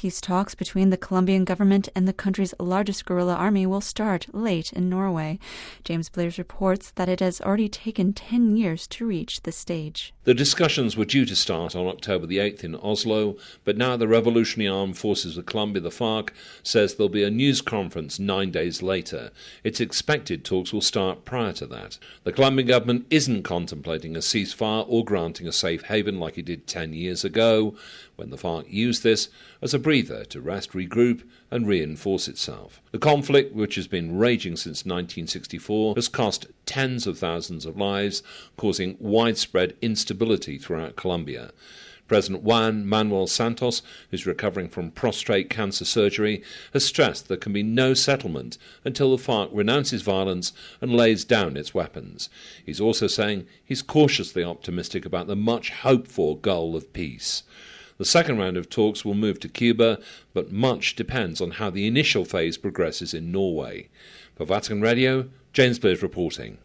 Peace talks between the Colombian government and the country's largest guerrilla army will start late in Norway. James Blaze reports that it has already taken 10 years to reach this stage. The discussions were due to start on October the 8th in Oslo, but now the Revolutionary Armed Forces of Colombia, the FARC, says there'll be a news conference 9 days later. It's expected talks will start prior to that. The Colombian government isn't contemplating a ceasefire or granting a safe haven like it did 10 years ago, when the FARC used this as a breather to rest, regroup and reinforce itself. The conflict, which has been raging since 1964, has cost tens of thousands of lives, causing widespread instability throughout Colombia. President Juan Manuel Santos, who's recovering from prostate cancer surgery, has stressed there can be no settlement until the FARC renounces violence and lays down its weapons. He's also saying he's cautiously optimistic about the much hoped-for goal of peace. The second round of talks will move to Cuba, but much depends on how the initial phase progresses in Norway. For Vatican Radio, James Blaze reporting.